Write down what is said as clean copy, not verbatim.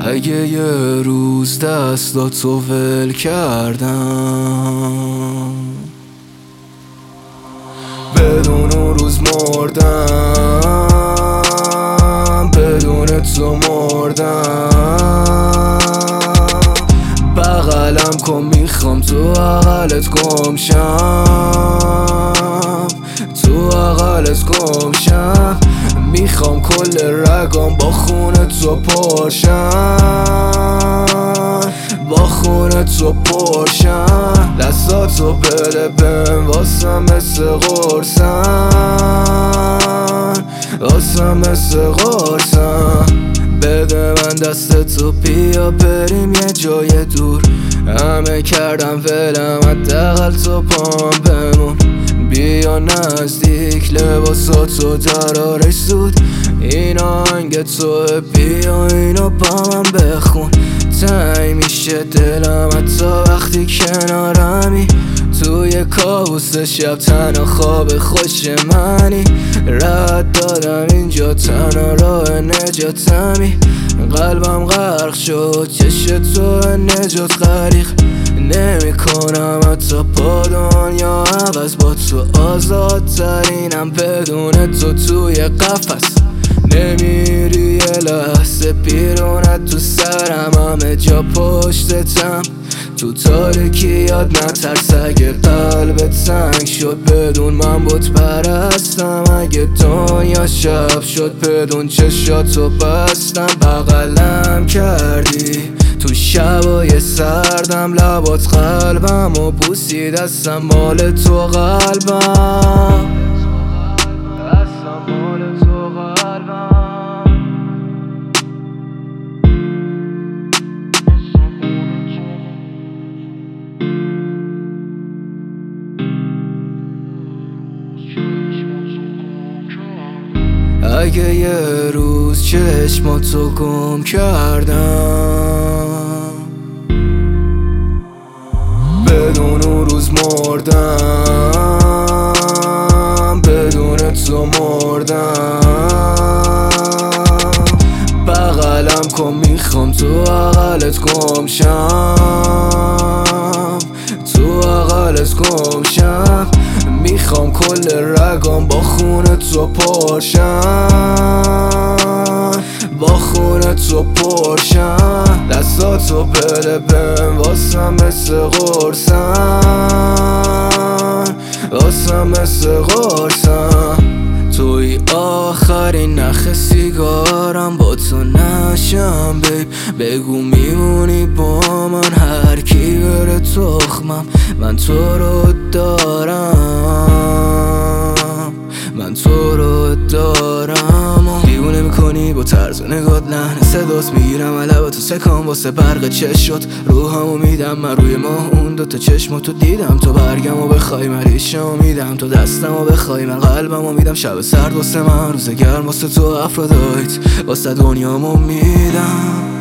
اگه یه روز دستاتو ول کردم، بدون اون روز مردم، بدون تو مردم. بغلم کن میخوام تو عقلت گم شم، تو عقلت گم شم. میخوام کل رگام با خون تو پرشم، با خون تو پرشم. دستاتو بده بهم واسم مثل قرصن، واسم مثل قرصن. بده من دستتو بیا بریم یه جای دور. همه کردم ولم حداقل تو پام بمون. بیا نزدیک لباساتو درارش زود. این آهنگ توه بیا اینو با من بخون. تنگ میشه دلم حتی وقتی کنارمی. توی کابوس شب تنها خواب خوش منی. رد دادم اینجا تنها راه نجاتمی. قلبم غرق شد چش تو نجات غریق. نمی کنم حتی با دنیا عوض، با تو آزادترینم بدون تو توی قفس. نمیری یه لحظه بیرونت تو سرم، همه جا پشتتم تو تاریکی. یاد نترس اگه قلبت تنگ شد بدون من بت پرستم. اگه دنیا شب شد بدون چشاتو بستم. بغلم کردی تو شبای سردم، لبات قلبم و بوسی دستم مال تو قلبم. اگه یه روز چشماتو گم کردم، بدون اون روز مردم، بدون تو مردم. بغلم کن میخوام تو عقلت گم شم، تو عقلت گم شم. میخوام کل رگام با خون تو پرشم، با خون تو پرشم. دستاتو بده بهم واسم مثل قرصن، واسم مثل قرصن. توی آخرین نخ سیگارم با تو نشم بیب. بگو میمونی با من هر کی بره تخمم. من تو رو دارم، من تو رو دارم. دیوونه میکنی با طرز و نگات، لحن صدات میگیرم لباتو سکام واسه برق چشات. روحمو میدم من روی ماه، اون دوتا چشماتو دیدم. تو برگمو بخوای من ریشمو میدم، تو دستمو بخوای من قلبمو میدم. شب سرد واسه من روز گرم واسه تو افرودیت، واسه دنیامو میدم.